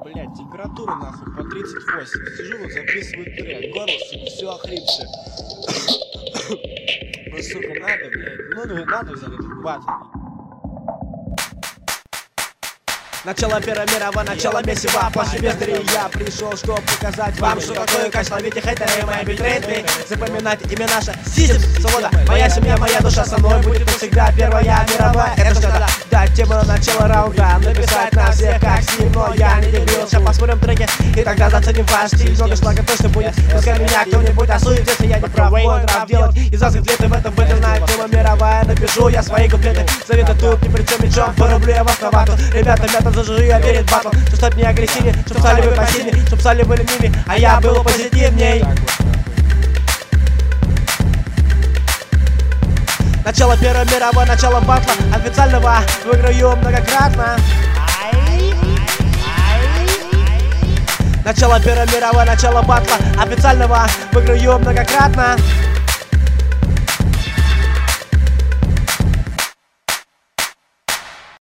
Блять, температура нахуй по 38. Сижу, вот записываю трек, горло, сука, все охрипшее. Ну, сука, надо, блядь. Ну, надо взять этот батл. Начало Первой мировой, начало месива. После бездари я пришел, чтобы показать вам, что такое кайф. Ловите хейтеры, мои битрейты. Запоминайте имя наше. Сисим, свобода, моя семья, моя душа со мной будет навсегда. Первая мировая, это что да. Дать тему на начало раунда. Написать на всех как стиль, но я не дебил. Сейчас посмотрим треки, и тогда заценим ваш стиль. Много шлага точно будет. Пускай меня кто-нибудь осудит, если я не прав. Мой нрав делать из вас котлеты, в этом вы не знаете. Тема мировая, напишу я свои куплеты. Советы тут ни при чем мечом, порублю я вас на вату. Ребята, зажжу я перед батлом, что стать не агрессивнее, чтоб стали вы пассивнее, чтоб стали были мими, а я был позитивней. Начало Первой мировой, начало батла официального выиграю многократно. Начало Первой мировой, начало батла официального выиграю многократно.